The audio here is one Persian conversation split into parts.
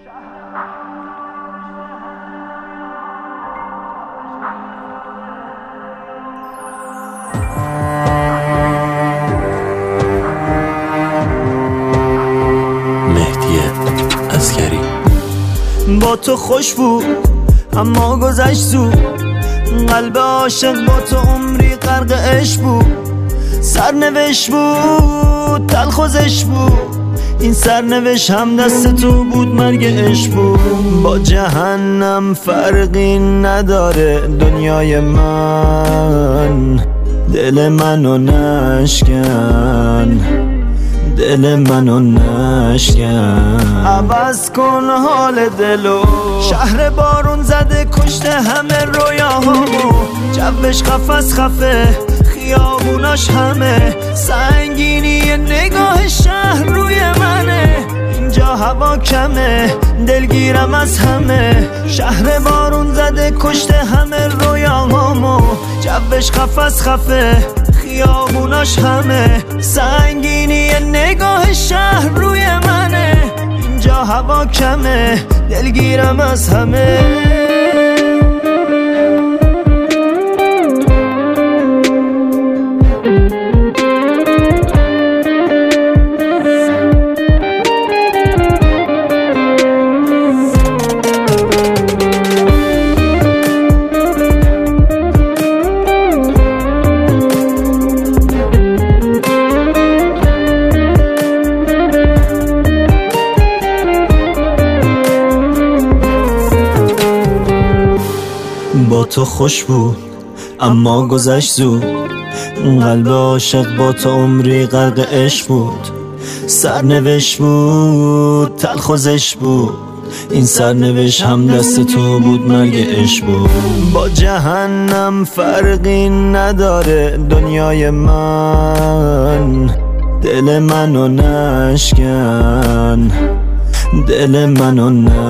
با تو خوش بود اما گذشت زود، قلب عاشق با تو عمری غرق عشق بود. سرنوشت بود تلخوزش بود، این سرنوشت هم دست تو بود، مرگ عشق بود. با جهنم فرقی نداره دنیای من، دل منو نشکن، دل منو نشکن. عوض کن حال دلو، شهر بارون زده کشته همه رویاهامو. جوش قفس خفه خیابوناش همه، سنگینی نگاه شهر روی منه. اینجا هوا کمه دلگیرم از همه، شهر بارون زده کشته همه رویاهامو. جوش قفس خفه خیابوناش همه، سنگینی نگاه شهر روی منه. اینجا هوا کمه دلگیرم از همه. با تو خوش بود اما گذشت زود، قلب عاشق با تو عمری غرق عشق بود. سرنوشت بود تلخوزش بود، این سرنوشت هم دست تو بود، مرگ عشق بود. با جهنم فرقی نداره دنیای من، دل منو نشکن، دل منو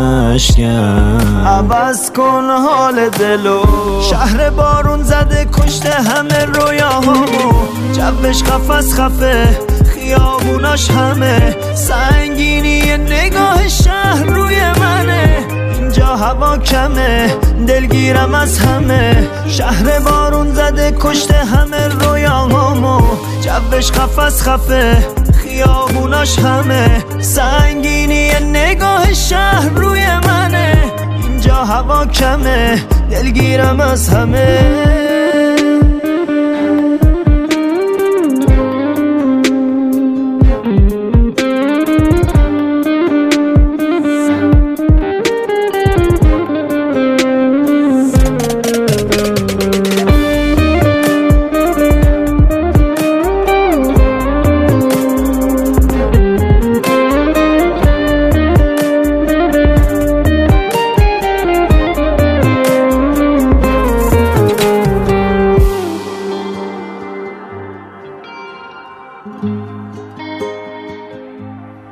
نشکن. عوض کن حال دلو، شهر بارون زده کشته همه رویاهامو. جوش قفس خفه خیابوناش همه، سنگینی نگاه شهر روی منه. اینجا هوا کمه دلگیرم از همه، شهر بارون زده کشته همه رویاهامو. جوش قفس خفه خیابوناش همه، سنگینی نگاه شهر روی منه. اینجا هوا کمه دلگیرم از همه.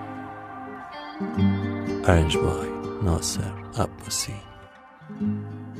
Arranged by Nasser Abbasi.